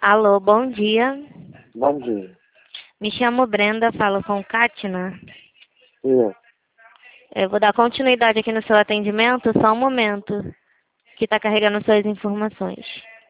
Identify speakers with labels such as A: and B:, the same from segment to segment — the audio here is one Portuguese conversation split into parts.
A: Alô, bom dia.
B: Bom dia.
A: Me chamo Brenda, falo com Kátina.
B: Eu.
A: Eu vou dar continuidade aqui no seu atendimento, só um momento, que está carregando suas informações.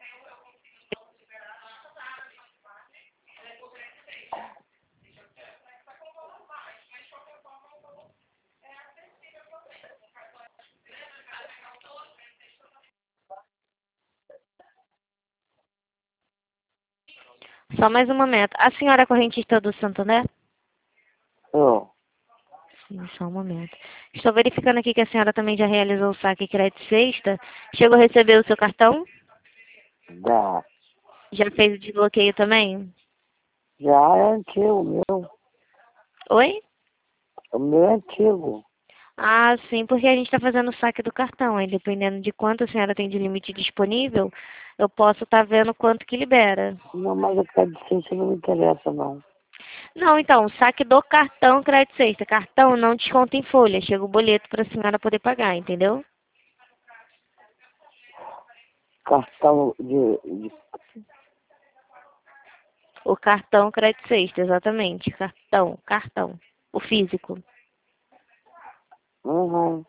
A: Só mais um momento. A senhora é correntista do Santander?
B: Eu.
A: Sim, só um momento. Estou verificando aqui que a senhora também já realizou o saque crédito sexta. Chegou a receber o seu cartão?
B: Já.
A: Já fez o desbloqueio também?
B: Já é antigo, meu.
A: Oi?
B: O meu é antigo.
A: Ah, sim, porque a gente está fazendo o saque do cartão. Aí, dependendo de quanto a senhora tem de limite disponível, eu posso estar vendo quanto que libera.
B: Não, mas a cadicência não me interessa, não.
A: Não, então, o saque do cartão crédito sexta. Cartão não desconta em folha. Chega o boleto para a senhora poder pagar, entendeu?
B: Cartão de...
A: O cartão crédito sexta, exatamente. Cartão. O físico.
B: Uhum.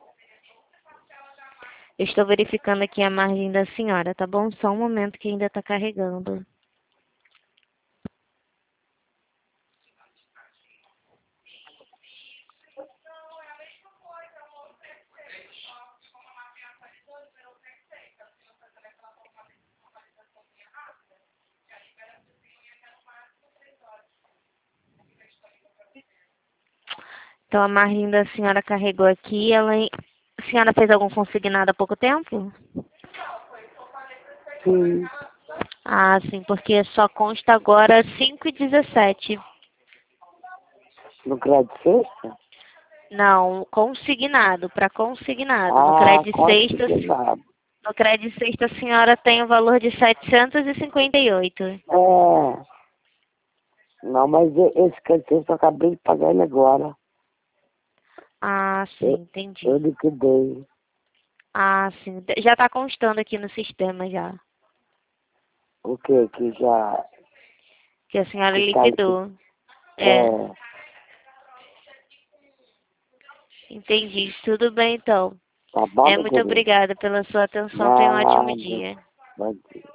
A: Eu estou verificando aqui a margem da senhora, tá bom? Só um momento que ainda está carregando. Então, a margem da senhora carregou aqui. A senhora fez algum consignado há pouco tempo?
B: Sim.
A: Ah, sim, porque só consta agora 5,17.
B: No crédito sexta?
A: Não, consignado, para consignado.
B: Ah, consignado.
A: No crédito sexta a senhora tem o valor de 758.
B: É. Não, mas esse crédito sexta eu acabei de pagar ele agora.
A: Ah, sim,
B: Eu,
A: entendi.
B: eu liquidei.
A: Ah, sim, já está constando aqui no sistema já,
B: O quê? Que já...
A: que a senhora
B: Que tá liquidado.
A: liquidou. É,
B: É.
A: entendi. Tudo bem então.
B: Tá bom, meu
A: Muito
B: querido?
A: obrigada pela sua atenção. Tenha um ótimo
B: Nada.
A: dia.
B: Bom dia.